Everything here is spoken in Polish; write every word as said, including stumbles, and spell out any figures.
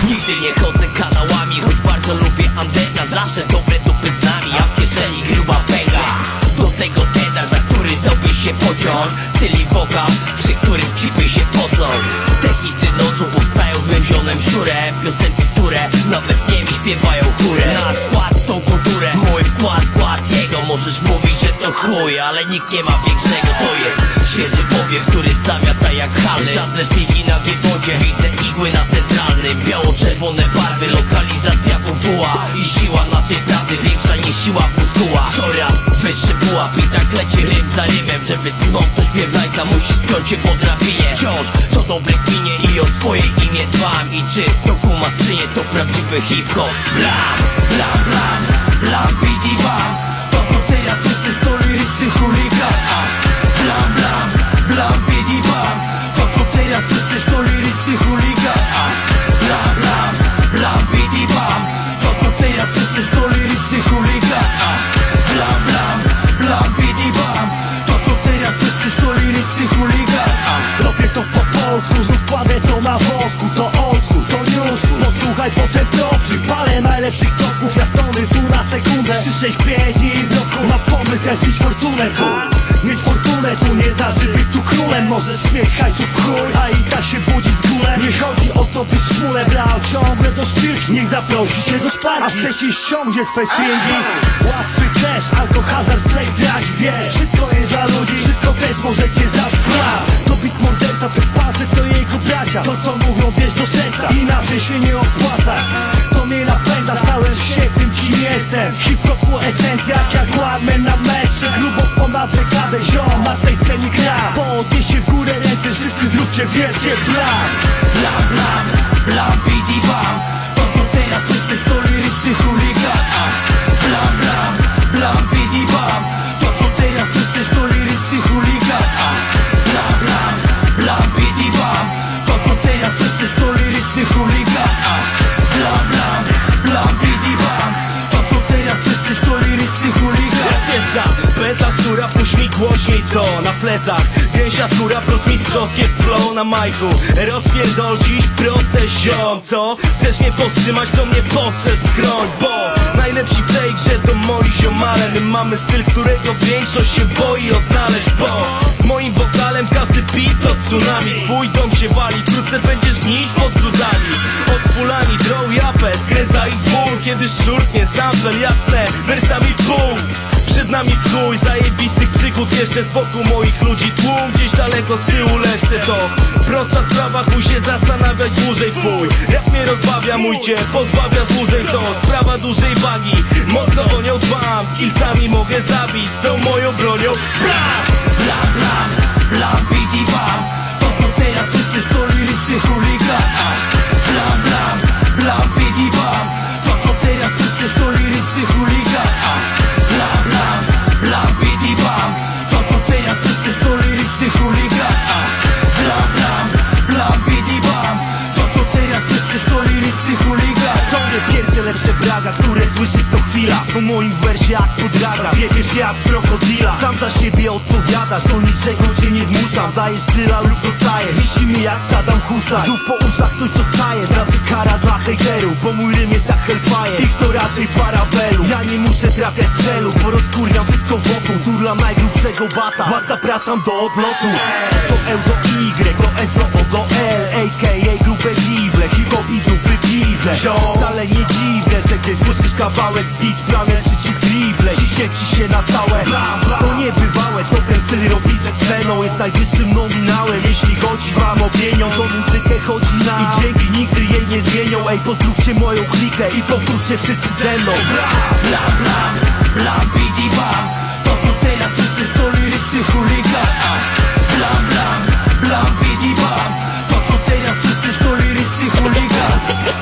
Nigdy nie chodzę kanałami, choć bardzo lubię Andena. Zawsze dobre dupy z nami, a w kieszeni gruba pęga. Do tego tedar, za który doby się pociąć. Styl i wokal, przy którym cipy się potlą. Te hity nocą powstają z mym zionem Szurem. Piosenki, które nawet nie mi śpiewają chórem. Na skład tą kulturę, mój wkład, wkład jego. Możesz mówić, że to chuj, ale nikt nie ma większego. To jest świeży powiew, który zamiata jak halny. Żadne szpiki na giewodzie, widzę igły na centralnym. Biało-czerwone barwy, lokalizacja puła. I siła naszej prawdy większa niż siła muskuła. Coraz wyższy pułap i tak leci rym za rymem. Żeby cmoknąć pierwnajka, musi spiąć się po drabinie. Wciąż to dobre kminie i o swoje imię dbam. I czy to kumaczynie, to prawdziwy hip-hop. Blam, blam, blam, blam, bidi bam. To co teraz słyszysz to liryczny chuligan. Blam, blam, blam, bidi bam. To co teraz słyszysz to liryczny chuligan. Blam, blam, blam, bidi bam. To co teraz słyszysz to liryczny chuligan. Blam, blam, blam, bidi bam. To co teraz słyszysz to liryczny chuligan. Robię to po polsku, znów kładę to na wosku. To old school, to new school. Posłuchaj potem proprzy, palę najlepszych toków. Jak tony tu na sekundę, trzy sześć pięć dni w roku. Mam pomysł jak mieć fortunę tu. Mieć fortunę tu nie znaczy być tu królem. Możesz mieć hajsów w chuj, a i tak się budzić z górem. Nie chodzi o to, by szmule brał ciągle do szpilki. Niech zaprosi cię do szparki, a wcześniej ściągnie swe stringi. Łatwy cash, alko, hazard, seks, dragi. Wiesz, wszystko jest dla ludzi, wszystko też możecie zabrać. To bit morderca, te palce to jego bracia. To co mówią bierz do serca, inaczej się nie opłaca. To mnie napędza, stałem się tym kim jestem. Hip-hopu esencja, jak ładmen na metrze. Grubo ponad dekadę, ziom na tej scenie gra. Podnieście w górę ręce, wszyscy zróbcie wielkie blam. Blam, blam, blam, bidi bam. To co teraz słyszysz to liryczny chuligan. Blam, blam, blam, bidi bam. To co teraz słyszysz to liryczny chuligan. Blam, blam, blam, bidi bam. To co teraz słyszysz to liryczny chuligan. Blam, blam, blam, bidi bam. To co teraz słyszysz to liryczny chuligan. Pierwsza pętla skóra, puść mi głośniej to na plecach. Gęsia skóra plus mistrzowskie flow na majku. Rozpierdol dziś proste ziom, co? Chcesz mnie powstrzymać, to mnie postrzeż skroń. Bo najlepsi w tej grze to moi ziomale. My mamy styl, którego większość się boi odnaleźć. Bo z moim wokalem każdy beat to tsunami. Twój dom się wali, wkrótce będziesz gnić pod gruzami. Odpulani draw japę, skręca ich ból. Kiedy szurknie sample, ja tnę wersami w pół. Przed nami w chuj zajebistych przygód. Jeszcze z boku moich ludzi tłum. Gdzieś daleko z tyłu leszcze to prosta sprawa, chuj się zastanawiać dłużej. Fuj, rap mnie rozbawia, mój cię pozbawia złudzeń. To sprawa dużej wagi, mocno o nią dbam. Skillsami mogę zabić, są moją bronią. Blam, blam, blam, blam, bidi bam. To co teraz słyszysz to liryczny chuligan. Blam, blam, blam, bidi bam. To co teraz słyszysz to liryczny chuligan. Blam, blam, blam, bidi bam. To co teraz słyszysz to liryczny chuligan. Blam, blam, blam, bidi bam. To co teraz słyszysz to liryczny chuligan. to nie pierwsze lepsze braga, które słyszysz co chwila. Po moim wersie jak podraga, wiedziesz jak krokodyla. Sam za siebie odpowiadasz, do niczego cię nie zmuszam. Dajesz tyle lub zostajesz, wisi mi jak Saddam Hussein. Znów po uszach ktoś dostaje, znaczy kara dla hejterów. Bo mój rym jest jak hellfire, ich to raczej parabelu. Ja nie muszę trafiać celu, bo rozkurwiam wszystko wokół. Turlam najgrubszego bata, was zapraszam do odlotu. To L do Y, do S do O do L, a k a grupę Bible. Hip-hop i znów wypiwne. Wcale nie dziwne, że gdy słyszysz kawałek z beat, planem przycisk dribble. Ciśnie ci się na stałe, to niebywałe. Co ten styl robi ze sceną, jest najwyższym nominałem. Jeśli chodzi wam o pieniądz, o muzykę chodzi nam. I dźwięki nigdy jej nie zmienią. Ej, pozdrówcie moją klikę i powtórzcie wszyscy ze mną. Blam, blam, blam, blam, bidi bam.